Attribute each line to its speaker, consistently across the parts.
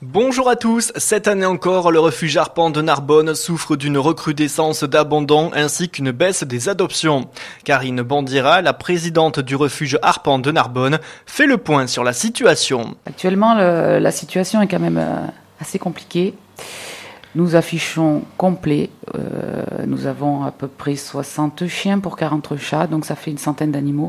Speaker 1: Bonjour à tous, cette année encore, le refuge Harpent de Narbonne souffre d'une recrudescence d'abandons ainsi qu'une baisse des adoptions. Karine Bandira, la présidente du refuge Harpent de Narbonne, fait le point sur la situation.
Speaker 2: Actuellement, la situation est quand même assez compliquée. Nous affichons complet. Nous avons à peu près 60 chiens pour 40 chats, donc ça fait une centaine d'animaux.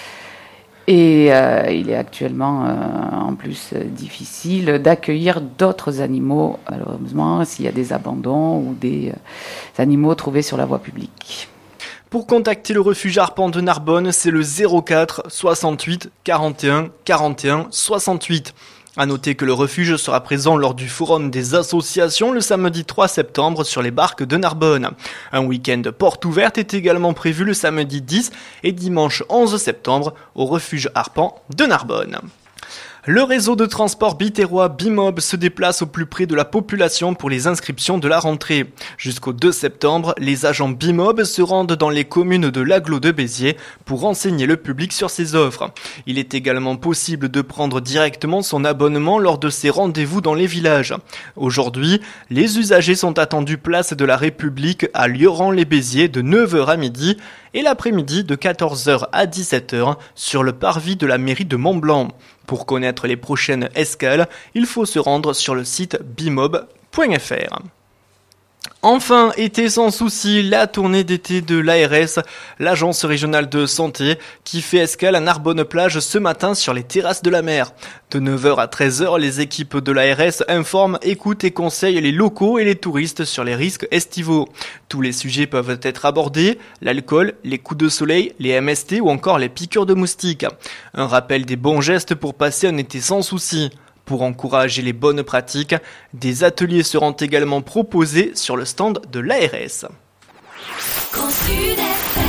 Speaker 2: Et il est actuellement en plus difficile d'accueillir d'autres animaux, malheureusement, s'il y a des abandons ou des animaux trouvés sur la voie publique.
Speaker 1: Pour contacter le refuge Harpent de Narbonne, c'est le 04 68 41 41 68. À noter que le refuge sera présent lors du forum des associations le samedi 3 septembre sur les barques de Narbonne. Un week-end porte ouverte est également prévu le samedi 10 et dimanche 11 septembre au refuge Harpent de Narbonne. Le réseau de transport biterrois Bimob se déplace au plus près de la population pour les inscriptions de la rentrée. Jusqu'au 2 septembre, les agents Bimob se rendent dans les communes de l'Agglo de Béziers pour renseigner le public sur ces offres. Il est également possible de prendre directement son abonnement lors de ces rendez-vous dans les villages. Aujourd'hui, les usagers sont attendus place de la République à Lioran-les-Béziers de 9h à midi et l'après-midi de 14h à 17h sur le parvis de la mairie de Montblanc. Pour connaître les prochaines escales, il faut se rendre sur le site bimob.fr. Enfin, été sans souci, la tournée d'été de l'ARS, l'agence régionale de santé, qui fait escale à Narbonne-Plage ce matin sur les terrasses de la mer. De 9h à 13h, les équipes de l'ARS informent, écoutent et conseillent les locaux et les touristes sur les risques estivaux. Tous les sujets peuvent être abordés, l'alcool, les coups de soleil, les MST ou encore les piqûres de moustiques. Un rappel des bons gestes pour passer un été sans souci. Pour encourager les bonnes pratiques, des ateliers seront également proposés sur le stand de l'ARS.